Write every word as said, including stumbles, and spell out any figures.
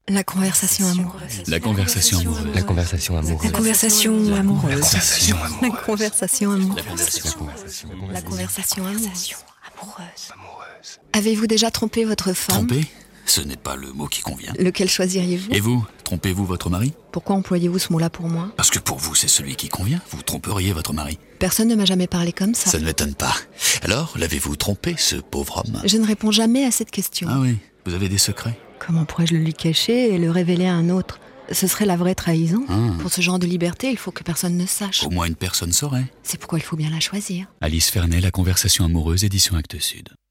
La conversation amoureuse. La conversation amoureuse. La conversation amoureuse. La conversation amoureuse. La conversation amoureuse. La conversation amoureuse. La conversation amoureuse. La conversation amoureuse. Avez-vous déjà trompé votre femme? Tromper? Ce n'est pas le mot qui convient. Lequel choisiriez-vous? Et vous, trompez-vous votre mari? Pourquoi employez-vous ce mot-là pour moi? Parce que pour vous, c'est celui qui convient. Vous tromperiez votre mari. Personne ne m'a jamais parlé comme ça. Ça ne m'étonne pas. Alors, l'avez-vous trompé, ce pauvre homme? Je ne réponds jamais à cette question. Ah oui, vous avez des secrets? Comment pourrais-je le lui cacher et le révéler à un autre? Ce serait la vraie trahison. Ah. Pour ce genre de liberté, il faut que personne ne sache. Au moins une personne saurait. C'est pourquoi il faut bien la choisir. Alice Fernet, La conversation amoureuse, édition Actes Sud.